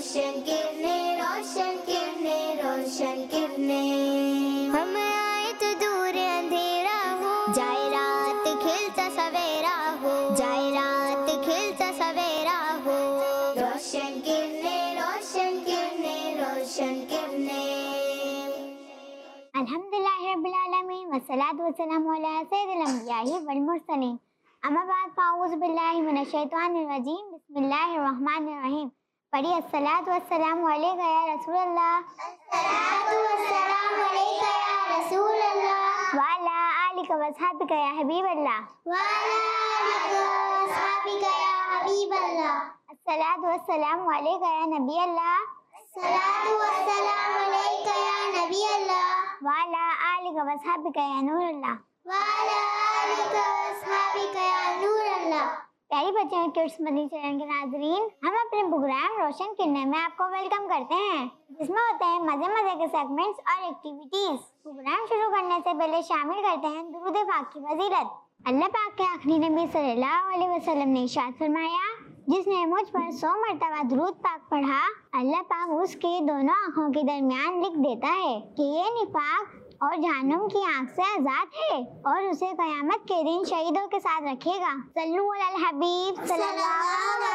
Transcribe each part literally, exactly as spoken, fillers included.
रोशन किरने रोशन किरने रोशन किरने, हम आए तो दूर अंधेरा हो, जाए रात खिलता सवेरा हो, जाए रात खिलता सवेरा हो। रोशन किरने रोशन किरने रोशन किरने। अल्हम्दुलिल्लाहि रब्बिल आलमीन वस्सलातु वस्सलामु अला सय्यिदिल अंबिया'i वल मुरसलीन। अम्मा बाद फ़ाऊज़ु बिल्लाहि मिनश शैतानिर रजीम। बिस्मिल्लाहिर रहमानिर रहीम। पढ़िए अस्सलातु वस्सलामु अलैका या रसूल अल्लाह। अस्सलातु वस्सलामु अलैका या रसूल अल्लाह। व अला आलिका व अस्हाबिका या हबीब अल्लाह। व अला आलिका व अस्हाबिका या हबीब अल्लाह। अस्सलातु वस्सलामु अलैका या नबी अल्लाह। अस्सलातु वस्सलामु अलैका या नबी अल्लाह। व अला आलिका व अस्हाबिका या नूर अल्लाह। व अला आलिका व अस्हाबिका या नूर अल्लाह। प्यारी बच्चों और किड्स मदनी चैनल के नाजरीन, हम अपने प्रोग्राम रोशन किरने में आपको वेलकम करते हैं, जिसमें होते हैं मजे मजे के सेगमेंट्स और एक्टिविटीज। प्रोग्राम शुरू करने से पहले शामिल करते हैं दुरूद पाक की फजीलत। अल्लाह पाक के आखिरी नबी सल्लल्लाहु अलैहि वसल्लम ने इरशाद फरमाया, जिसने मुझ पर सौ मरतबा दुरूद पाक पढ़ा, अल्लाह पाक उसके दोनों आँखों के दरमियान लिख देता है कि ये निफाक और जहन्नुम की आग से आजाद है और उसे कयामत के दिन शहीदों के साथ रखेगा। सल्लु अलल हबीब सल्लल्लाहु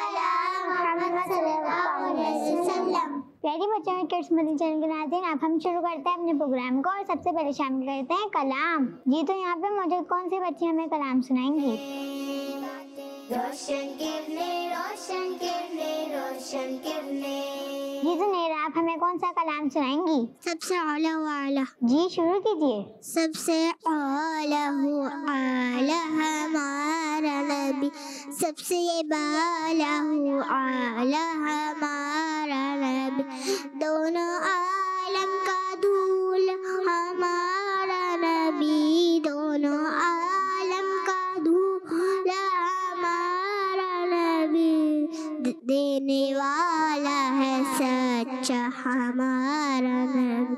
अलैहि वसल्लम। प्यारी बच्चों में किड्स मदनी चैनल के नाज़रीन, अब हम शुरू करते हैं अपने प्रोग्राम को और सबसे पहले शामिल करते हैं कलाम। जी तो यहाँ पे मौजूद कौन सी बच्ची हमें कलाम सुनाएंगी? रोशन किरने रोशन किरने रोशन किरने। जी तो नेरा, आप हमें कौन सा कलाम सुनाएंगी? सबसे आला वाला। जी शुरू कीजिए। सबसे आला हु आला हमारा नबी, सबसे बाला हु आला हमारा नबी, दोनों आलम का धूल हमारा नबी, दोनों आलम का धूल हमारा नबी, देने वाला है सच्चा हमारा नबी।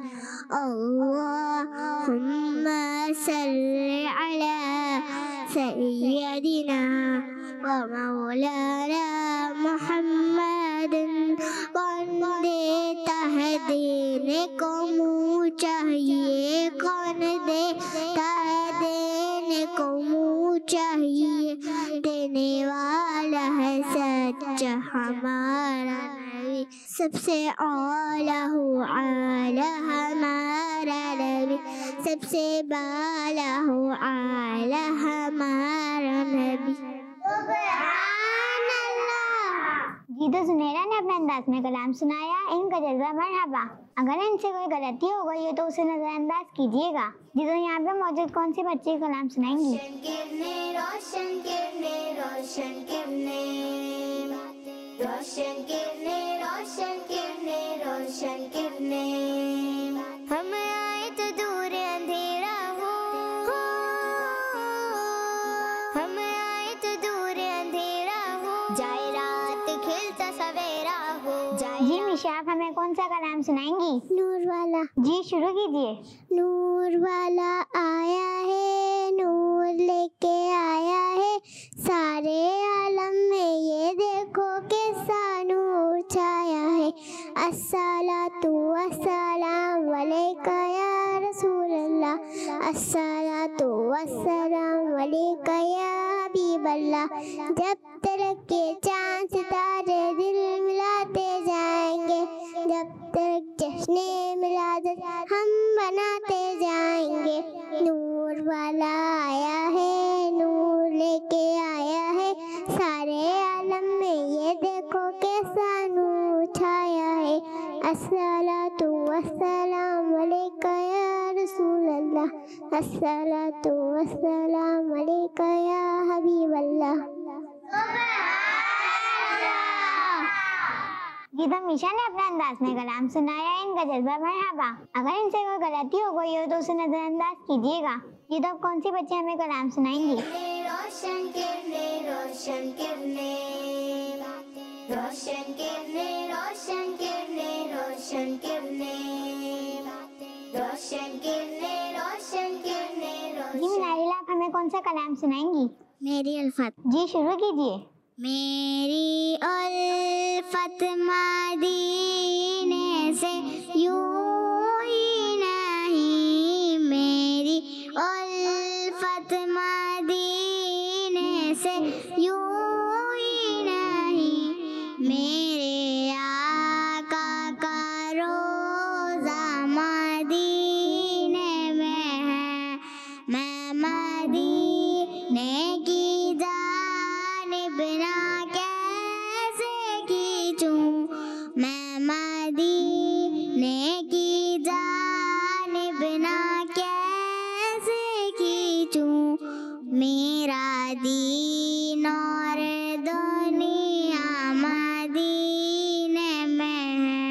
अल्लाहुम्मा सल्ली अला सय्यदिना व मौलाना मुहम्मदिन। कौन देता है देने को मुँह चाहिए, कौन देता है देने को मुँह चाहिए, देने वाला है सच्चा हमारा नबी, सबसे आला हु आला हमारा नबी, सबसे बाला हु आला हमारा नबी। सुभान अल्लाह। जी तो सुनैरा ने अपने अंदाज में कलाम सुनाया, इनका जज्बा मरहबा। अगर इनसे कोई गलती हो गई हो तो उसे नजरअंदाज कीजिएगा। जी तो यहाँ पे मौजूद कौन सी बच्ची कलाम सुनाएंगी? रोशन किरने रोशन किरने रोशन किरने, रोशन किरने रोशन किरने रोशन किरने, हम आए तो दूर अंधेरा हो, हम आए तो दूर अंधेरा हो, जाए रात खिलता सवेरा हो। जी मिशा, आप हमें कौन सा कलाम सुनाएंगी? नूर वाला। जी शुरू कीजिए। नूर वाला आया है, नूर लेके आया है, सारे आलम में ये देखो कैसा नूर छाया है। अस्सलातु वस्सलाम अलैका या रसूल अल्लाह, अस्सलातु वस्सलाम अलैका या हबीब अल्लाह। जब तक के चांद सितारे दिल मिलाते जाएंगे, जब तक जश्ने मिलादत हम बनाते जाएंगे। नूर वाला आया है, नूर लेके आया है, सारे आलम में ये देखो कैसा नूर छाया है। अस्सलातु वस्सलाम अलैका या रसूल अल्लाह, अस्सलातु वस्सलाम अलैका या हबीब अल्लाह। जी तो मिशा ने अपने अंदाज में कलाम सुनाया, इनका जज्बा मरहबा। अगर इनसे कोई गलती हो गई हो तो उसे नजरअंदाज कीजिएगा। जी तो अब कौन सी बच्ची हमें कलाम सुनाएंगी? रोशन किरने रोशन किरने, रोशन किरने रोशन किरने रोशन किरने, रोशन किरने रोशन किरने जी रोशन। मिनारिला, आप हमें कौन सा कलाम सुनाएंगी? मेरी अल्फात। जी शुरू कीजिए। मेरी उल्फत मदीने से यूं ही नहीं, मेरी उल्फत मदीने से यूं ही नहीं, मेरे आका का रोज़ा मदीने में है, मैं मदीने की जानिब ना कैसे खींचूं, मैं मदीने की जानिब ना कैसे खींचूं, मेरा दीन और दुनिया मदीने में है,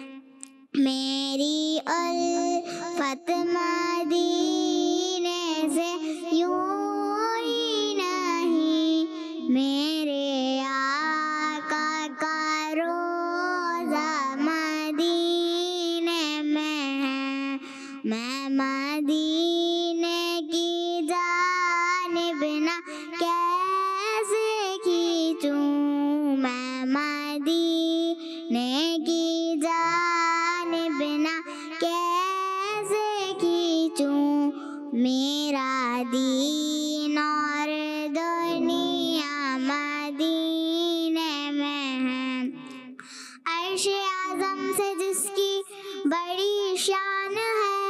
मेरी उल्फत मदीने से यूं ही नहीं, मेरे आका का रोज़ा मदीने में है, मैं मदीने की जानिब ना कैसे खींचूं, मैं मदीने की जानिब ना कैसे खींचूं, मेरा दीन और दुनिया मदीने में है, अर्श-ए आज़म से जिसकी बड़ी शान है,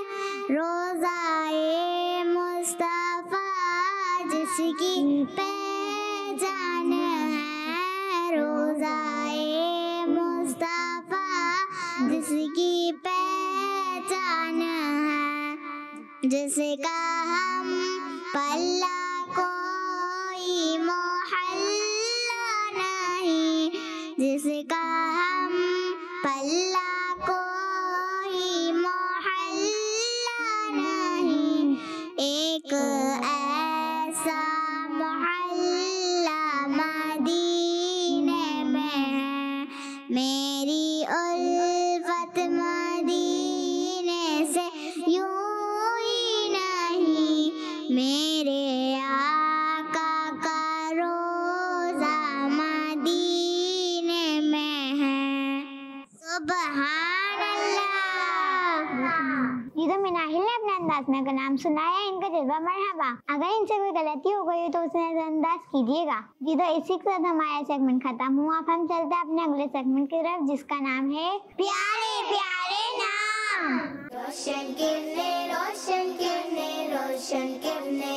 रोज़ाए मुस्तफ़ा जिसकी पहचान है, रोज़ाए मुस्तफ़ा जिसकी पहचान है, जिसका हम पल्ला कोई मोहल्ला नहीं, जिसका हम पल्ला कोई मोहल्ला नहीं, एक ऐसा मोहल्ला मदीने में है, मेरी उल्फत मदीने से यूं ही नहीं, मेरे आका का रोज़ा मदीने में है, सुबहान अल्लाह। ये तो मिनाहिल ने अपने अंदाज में कलाम सुनाया, इनका जज्बा मरहबा। अगर इनसे कोई गलती हो गई तो उसे नजरअंदाज कीजिएगा। जी तो इसी के साथ हमारा सेगमेंट खत्म हुआ। अब हम चलते हैं अपने अगले सेगमेंट की तरफ, जिसका नाम है प्यारे प्यारे नाम। रोशन किरने रोशन किरने रोशन किरने।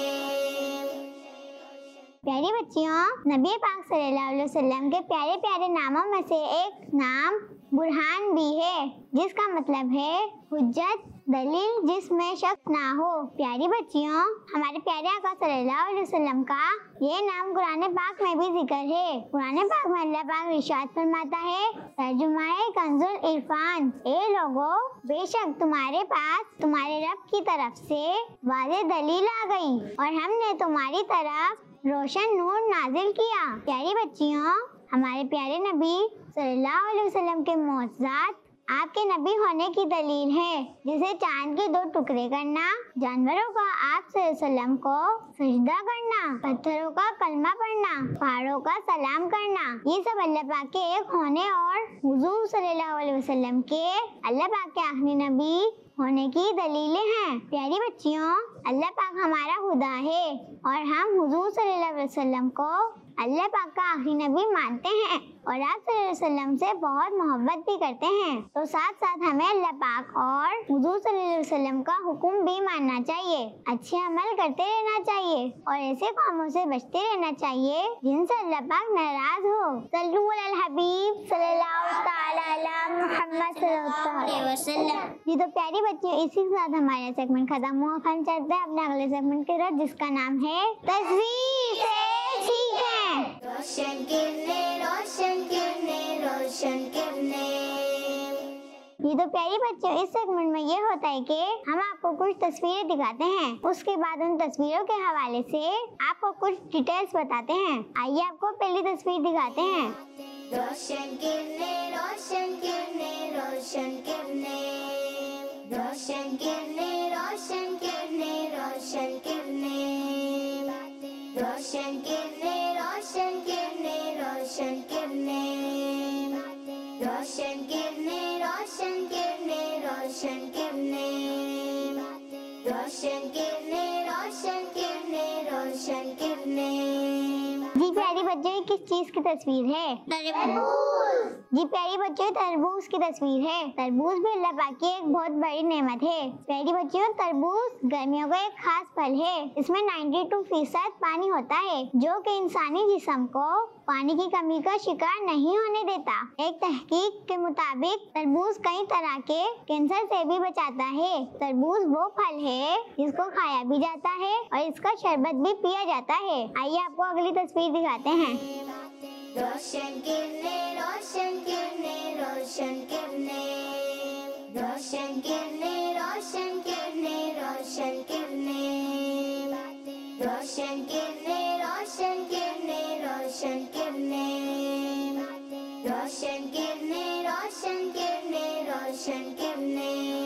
प्यारी बच्चियों, नबी पाक सल्लल्लाहु अलैहि वसल्लम के प्यारे प्यारे नामों में से एक नाम बुरहान भी है, जिसका मतलब है हुज्जत, दलील जिसमें शक ना हो। प्यारी बच्चियों, हमारे प्यारे आका सल्लल्लाहु अलैहि वसल्लम का ये नाम कुरान पाक में भी जिक्र है। कुरान पाक में अल्लाह पाक इरशाद फरमाता है, तर्जुमाए कंजुल इरफान, ए लोगों, बेशक तुम्हारे पास तुम्हारे रब की तरफ से वाज़े दलील आ गई और हमने तुम्हारी तरफ रोशन नूर नाजिल किया। प्यारी बच्चियों, हमारे प्यारे नबी सल्लल्लाहु अलैहि वसल्लम के मौजज़ात आपके नबी होने की दलील है, जिसे चांद के दो टुकड़े करना, जानवरों का आप सल्लल्लाहु अलैहि वसल्लम को सजदा करना, पत्थरों का कलमा पढ़ना, पहाड़ों का सलाम करना, ये सब अल्लाह पाक के एक होने और हुजूर सल्लल्लाहु अलैहि वसल्लम के अल्लाह पाक के आखिरी नबी होने की दलीलें हैं। प्यारी बच्चियों, अल्लाह पाक हमारा खुदा है और हम हुजूर सल्लल्लाहु अलैहि वसल्लम को अल्लाह पाक का आखिरी नबी मानते हैं और आप सल्लल्लाहु अलैहि वसल्लम से बहुत मोहब्बत भी करते हैं। तो साथ साथ हमें अल्लाह पाक और हुजूर सल्लल्लाहु अलैहि वसल्लम का हुक्म भी मानना चाहिए, अच्छे अमल करते रहना चाहिए और ऐसे कामों से बचते रहना चाहिए जिनसे अल्लाह पाक नाराज हो। सल्लु अलल हबीब सल्लल्लाहु तआला अला मुहम्मद सल्लल्लाहु अलैहि वसल्लम। जी तो प्यारी बच्चियों, इसी के साथ हमारा सेगमेंट खत्म हुआ। हम चलते हैं अपने अगले सेगमेंट की तरफ, जिसका नाम है तस्वीर से सीखें। रोशन किरने रोशन किरने रोशन किरने। ये तो प्यारी बच्चों, इस सेगमेंट में ये होता है कि हम आपको कुछ तस्वीरें दिखाते हैं, उसके बाद उन तस्वीरों के हवाले से आपको कुछ डिटेल्स बताते हैं। आइए आपको पहली तस्वीर दिखाते हैं। रोशन किरने रोशन किरने रोशन किरने। रोशन किरने रोशन किरने रोशन किरने। रोशन किरने रोशन किरने रोशन किरने रोशन किरने रोशन किरने रोशन किरने रोशन किरने रोशन किरने। जी प्यारी बच्चों, ये किस चीज की तस्वीर है? तरबूज। जी प्यारी बच्चों, तरबूज की तस्वीर है। तरबूज भी अल्लाह पाक की एक बहुत बड़ी नेमत है। प्यारी बच्चों, तरबूज गर्मियों का एक खास फल है। इसमें बानवे फीसद पानी होता है, जो कि इंसानी जिस्म को पानी की कमी का शिकार नहीं होने देता। एक तहकीक के मुताबिक तरबूज कई तरह के कैंसर से भी बचाता है। तरबूज वो फल है जिसको खाया भी जाता है और इसका शरबत भी पिया जाता है। आइए आपको अगली तस्वीर दिखाते हैं। रोशन किरने रोशन किरने रोशन किरने रोशन किरने रोशन किरने रोशन किरने रोशन किरने रोशन किरने रोशन किरने रोशन किरने रोशन किरने रोशन किरने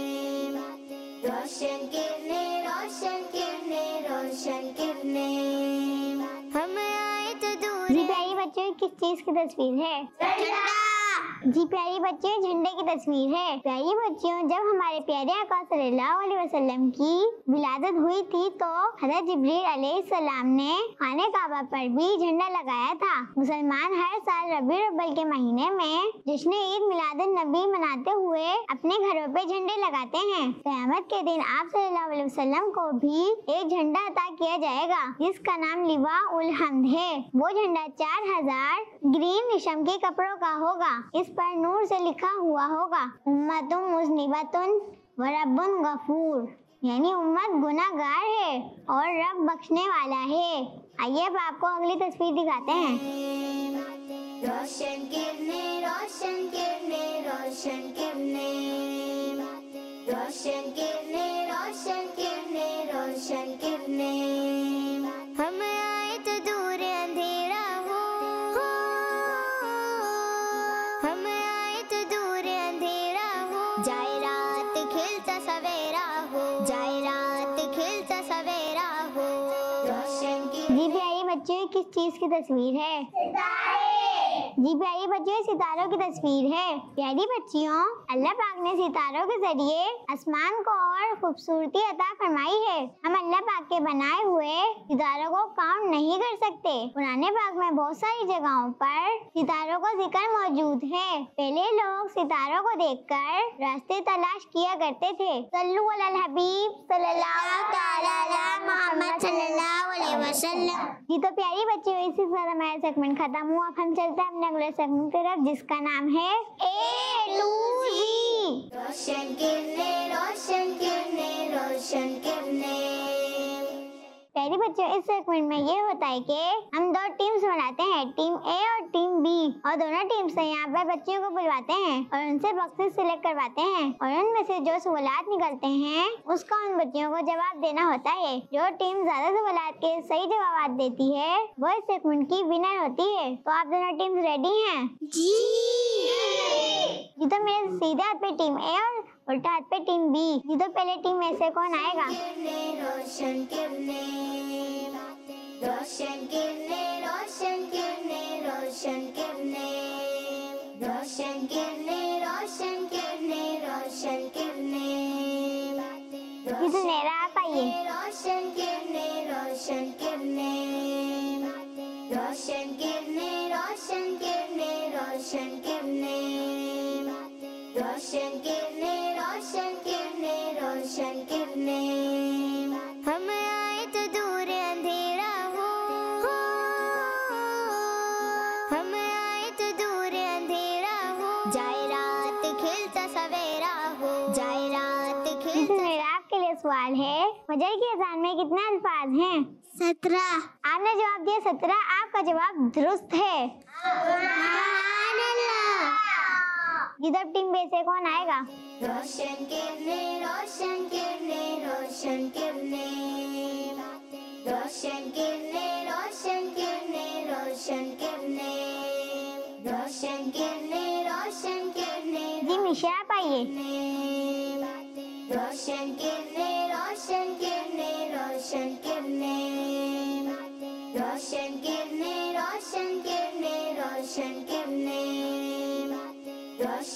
रोशन किरने रोशन किरने रोशन किरने। हम आए तो दूर। जी प्यारी बच्चों, किस चीज की तस्वीर है? जी प्यारी बच्चों, झंडे की तस्वीर है। प्यारी बच्चों, जब हमारे प्यारे आका सल्लल्लाहु अलैहि वसल्लम की विलादत हुई थी तो हज़रत जिब्रील अलैहिस्सलाम ने खाने काबा पर भी झंडा लगाया था। मुसलमान हर साल रबीउल अव्वल के महीने में जश्न ईद मिलादुन नबी मनाते हुए अपने घरों पे झंडे लगाते हैं। क़यामत के दिन आप सल्लल्लाहु अलैहि वसल्लम को भी एक झंडा अता किया जाएगा, जिसका नाम लिवा उल हम्द है। वो झंडा चार हजार ग्रीन रेशम के कपड़ों का होगा। इस पर नूर से लिखा हुआ होगा, उम्मतुन मुज़निबतुन व रब्बुन गफूर, यानी उम्मत गुनाहगार है और रब बख्शने वाला है। आइए अब आपको अगली तस्वीर दिखाते हैं। रोशन किरने रोशन किरने रोशन किरने रोशन किरने रोशन किरने रोशन किरने। हम आए तो दूर अंधेरा हो, हम आए तो दूर अंधेरा हो, जाए रात खिलता सवेरा हो, जाए रात खिलता सवेरा हो। रोशन की। जी प्यारी बच्चों, ये किस चीज की तस्वीर है? जी प्यारी बच्चों, सितारों की तस्वीर है। प्यारी बच्चियों, अल्लाह पाक ने सितारों के जरिए आसमान को और खूबसूरती अता फरमाई है। हम अल्लाह पाक के बनाए हुए सितारों को काउंट नहीं कर सकते। कुरान पाक में बहुत सारी जगहों पर सितारों का जिक्र मौजूद है। पहले लोग सितारों को देखकर रास्ते तलाश किया करते थे। सल्लु अलल हबीब सल्लल्लाहु तआला अला मुहम्मद सल्लल्लाहु अलैहि वसल्लम। जी तो प्यारी बच्चियों, इसी के साथ हमारा सेगमेंट खत्म हुआ। अब हम चलते हैं अपने अगले सेगमेंट की तरफ, जिसका नाम है ए टू जी। रोशन किरने रोशन किरने रोशन किरने। प्यारी बच्चों, इस सेगमेंट में ये होता है कि हम दो टीम्स बनाते हैं, टीम ए और टीम बी, और दोनों टीम से यहाँ पर बच्चियों को बुलवाते हैं और उनसे बॉक्सेस सिलेक्ट करवाते हैं और उनमें से जो सवालात निकलते हैं उसका उन बच्चियों को जवाब देना होता है। जो टीम ज्यादा सवालात के सही जवाब देती है वो इस सेगमेंट की विनर होती है। तो आप दोनों टीम रेडी हैं? जी। जी तो मेरे सीधे हाथ पे टीम ए और उल्टा हाथ पे टीम बी। जी तो पहले टीम में से कौन आएगा? रोशन किरने रोशन किरने रोशन किरने रोशन किरने रोशन किरने रोशन किरने रोशन किरने। जी तो मेरा आप आइए। रोशन किरने रोशन किरने रोशन किरने रोशन किरने रोशन किरने रोशन किरने रोशन किरने रोशन किरने। हम आए तो दूर अंधेरा हो, हम आए तो दूर अंधेरा हो, जाए रात खिलता सवेरा हो, जाए रात जी खिलता। तो मेरा आपके लिए सवाल है, फजर की अज़ान में कितने अल्फाज हैं? सत्रह। आपने जवाब दिया सत्रह। आपका जवाब दुरुस्त है। जी तो अब टीम बी से कौन आएगा? रोशन किरने रोशन किरने रोशन किरने रोशन किरने रोशन किरने रोशन किरने रोशन किरने रोशन किरने। जी मिशा आप आइए। रोशन किरने रोशन किरने रोशन किरने रोशन किरने रोशन किरने रोशन किरने रोशन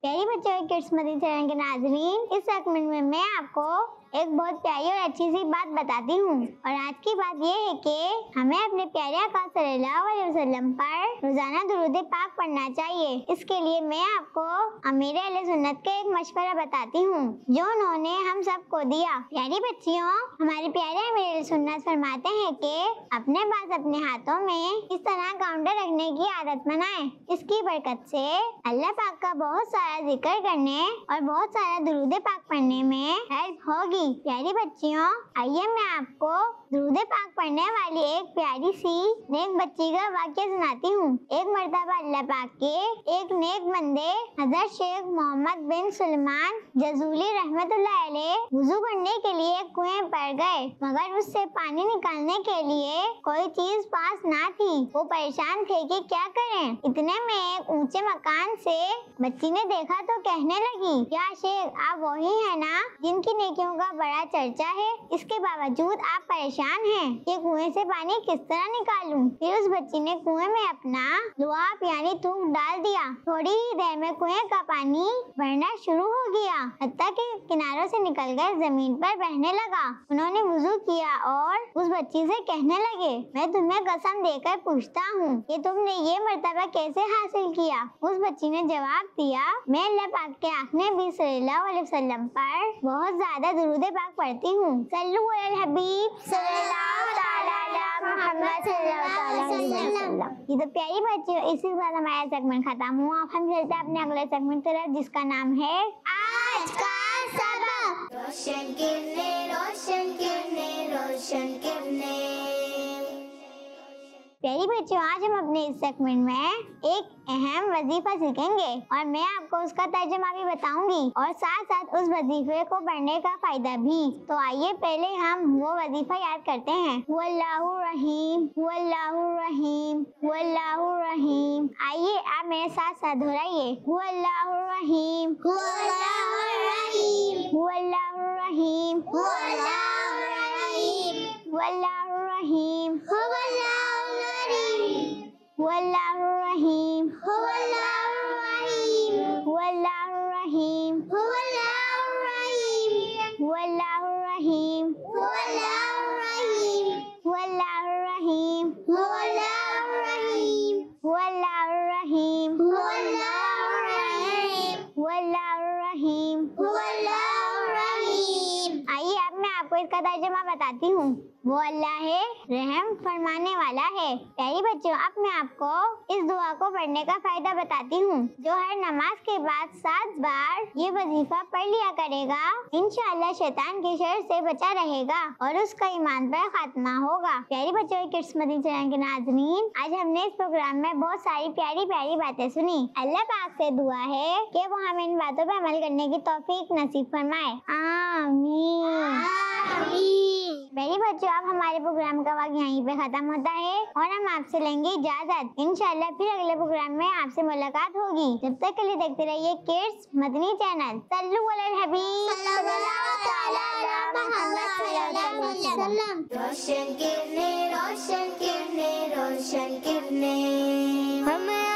प्यारी बच्चों के किड्स मदनी चैनल के नाजरीन, इस सेगमेंट में मैं आपको एक बहुत प्यारी और अच्छी सी बात बताती हूँ। और आज की बात ये है कि हमें अपने प्यारे आका सल्लल्लाहु अलैहि वसल्लम पर रोजाना दुरूद पाक पढ़ना चाहिए। इसके लिए मैं आपको अमीर अहले सुन्नत का एक मशवरा बताती हूँ जो उन्होंने हम सबको दिया। प्यारी बच्चियों, हमारे प्यारे अमीर अहले सुन्नत फरमाते हैं कि अपने पास अपने हाथों में इस तरह काउंटर रखने की आदत बनाएं। इसकी बरकत से अल्लाह पाक का बहुत सारा जिक्र करने और बहुत सारा दुरूद पाक पढ़ने में हेल्प होगी। प्यारी बच्चियों, आइए मैं आपको दुरूद पाक पढ़ने वाली एक प्यारी सी नेक बच्ची का वाक्य सुनाती हूँ। एक मर्तबा अल्लाह पाक के एक नेक बंदे हजरत शेख मोहम्मद बिन सुलेमान जजूली रहमतुल्लाह अलैह वुजू करने के लिए एक कुएं पर गए, मगर उससे पानी निकालने के लिए कोई चीज पास ना थी। वो परेशान थे कि क्या करें। इतने में एक ऊंचे मकान से बच्ची ने देखा तो कहने लगी, या शेख, आप वही है ना जिनकी नेकियों का बड़ा चर्चा है, इसके बावजूद आप परेशान हैं कि कुएं से पानी किस तरह निकालूं। फिर उस बच्ची ने कुएं में अपना लुआब यानी थूक डाल दिया। थोड़ी ही देर में कुएं का पानी बढ़ना शुरू हो गया, हत्ता कि किनारों से निकलकर जमीन पर बहने लगा। उन्होंने वुजू किया और उस बच्ची से कहने लगे, मैं तुम्हें कसम देकर पूछता हूँ कि तुमने ये मर्तबा कैसे हासिल किया। उस बच्ची ने जवाब दिया, मैं अल्लाह पाक के आखिरी नबी सल्लल्लाहु अलैहि वसल्लम पर बहुत ज्यादा दुरूद पाक पढ़ती हूँ। सल्लु अलल हबीब सल्लल्लाहु तआला अला मुहम्मद सल्लल्लाहु अलैहि वसल्लम। ये तो प्यारी बच्चियों, इसी के साथ हमारा सेगमेंट खत्म हुआ। अब हम चलते हैं अपने अगले सेगमेंट की तरफ, जिसका नाम है आज का सबक। रोशन किरने रोशन किरने रोशन किरने प्यारी बच्चों, आज हम अपने इस सेगमेंट में एक अहम वजीफा सीखेंगे और मैं आपको उसका तर्जुमा भी बताऊंगी और साथ साथ उस वजीफे को पढ़ने का फायदा भी। तो आइए पहले हम वो वजीफा याद करते हैं। वल्लाहु रहीम, वल्लाहु रहीम, वल्लाहु रहीम। आइए आप मेरे साथ साथ दोहराइए। वल्लाहु रहीम, वल्लाहु रहीम, वल्लाहु रहीम, वल्लाहु रहीम, वल्लाहु रहीम, वल्लाहु रहीम, वल्लाहु रहीम, वल्लाहु रहीम, वल्लाहु रहीम, वल्लाहु रहीम, वल्लाहु रहीम, वल्लाहु रहीम, वल्लाहु रहीम, वल्लाहु रहीम, वल्लाहु रहीम, वल्लाहु रहीम, वल्लाहु रहीम। वल्लाहु रहीम। आइए अब मैं आपको इसका तर्जुमा बताती हूँ। वो अल्लाह है, रहम फरमाने वाला है। प्यारी बच्चों, अब मैं आपको इस दुआ को पढ़ने का फायदा बताती हूँ। जो हर नमाज के बाद सात बार ये वजीफा पढ़ लिया करेगा, इंशाअल्लाह शैतान के शर से बचा रहेगा और उसका ईमान पर खात्मा होगा। प्यारी बच्चों, किड्स मदनी चैनल के नाज़रीन, आज हमने इस प्रोग्राम में बहुत सारी प्यारी प्यारी बातें सुनी। अल्लाह पाक से दुआ है कि वो हमें इन बातों पर अमल करने की तौफीक नसीब फरमाए। आमीन। मेरी बच्चों, अब हमारे प्रोग्राम का वक्त यहीं पे खत्म होता है और हम आपसे लेंगे इजाजत। इंशाल्लाह फिर अगले प्रोग्राम में आपसे मुलाकात होगी। जब तक के लिए देखते रहिए किड्स मदनी चैनल। सल्लु अलल हबीब सल्लल्लाहु तआला अला मुहम्मद सल्लल्लाहु अलैहि वसल्लम। रोशन किरणें, रोशन किरणें, रोशन किरणें, हम